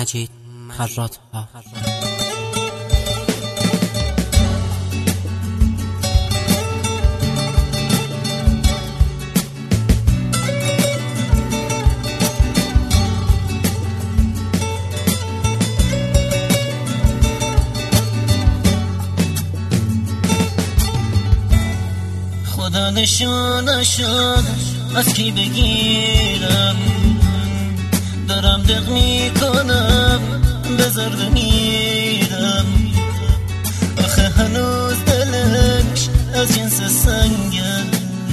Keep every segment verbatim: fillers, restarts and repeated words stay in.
مجید خراط‌ها. خدا نشون نشد از کی بگیرم، دارم دق میکنم بذار بمیرم. آخه هنوز دلش از جنس سنگه،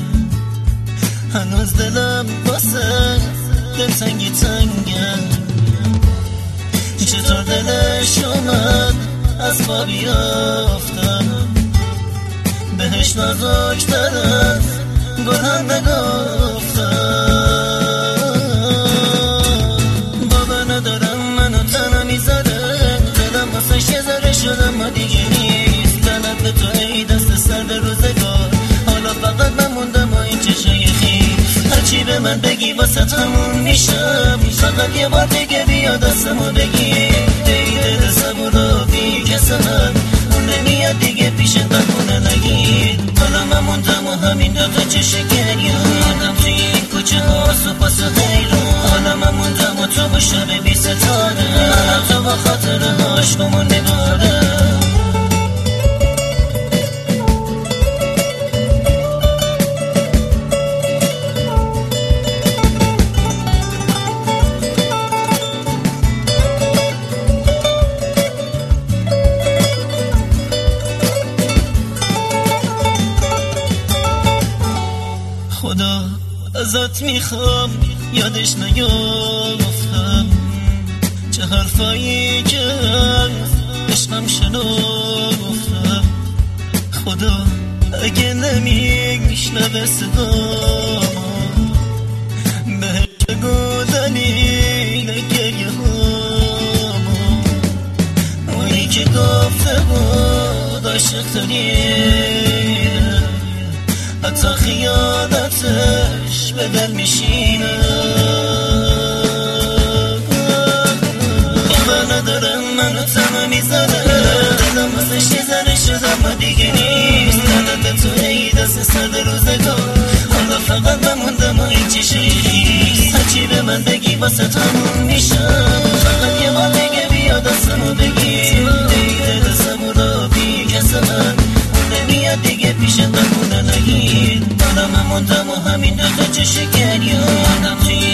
هنوز دلم واسه دل سنگی تنگه. چطور دلش اومد از پا بیافتم، بهش نازک‌تر از گل هم نگفتم. بابا ندارم منو تنها میذاره، دلم واسش یه ذره شد اما دیگه نیست. لعنت به تو ای دست سرد روزگار، حالا فقط من موندم و این چشای خیس. هرچی به من بگی واسه تموم میشم، فقط یه بار دیگه بیا دستمو بگیر. ای دل صبور و بی کسمت، اون نمیاد دیگه پیشت بخونه نگیر. حالا من موندم و همین دوتا چشم گریان، آدم توی این کوچه ها سپاس و حیران. حالا من موندم و تو با شب بی ستاره، منم تو با خاطره ها عشقمون نباره. خدا ازت میخوام یادش نیافتم، چه حرفایی که از عشقم شنافتم. خدا اگه نمیشنوه صدامو، بهش بگو دلیل گریه هامو. اونی که گفته بود عاشق ترینه، حتی خیانتش به دل میشینه. بابا ندارم منو تنها میذاره، دلم واسش یه ذره شد اما دیگه نیست. لعنت به تو ای دست سرد روزگار، حالا فقط من موندم و این چشای خیس. هرچی به من بگی واسه تموم میشم، فقط یه بار دیگه بیا دستمو بگیر. ای دل صبور و بی کسمت، اون نمیاد دیگه پیشت بخونه نگیر. حالا من موندم و همین دوتا چشم گریان، آدم توی